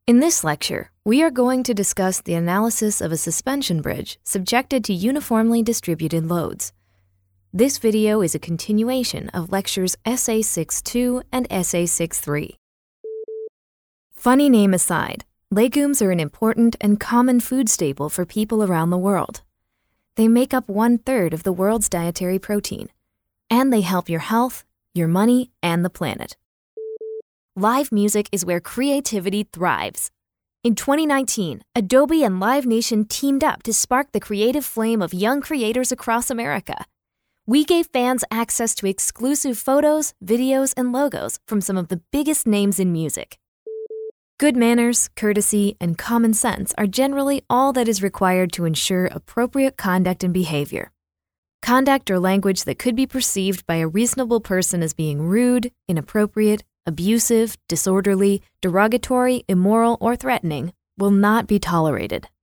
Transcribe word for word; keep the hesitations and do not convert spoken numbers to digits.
In this lecture, we are going to discuss the analysis of a suspension bridge subjected to uniformly distributed loads. This video is a continuation of lectures S A six two and S A six three. Funny name aside, legumes are an important and common food staple for people around the world. They make up one-third of the world's dietary protein, and they help your health, your money, and the planet. Live music is where creativity thrives. In twenty nineteen, Adobe and Live Nation teamed up to spark the creative flame of young creators across America. We gave fans access to exclusive photos, videos, and logos from some of the biggest names in music. Good manners, courtesy, and common sense are generally all that is required to ensure appropriate conduct and behavior. Conduct or language that could be perceived by a reasonable person as being rude, inappropriate, abusive, disorderly, derogatory, immoral, or threatening will not be tolerated.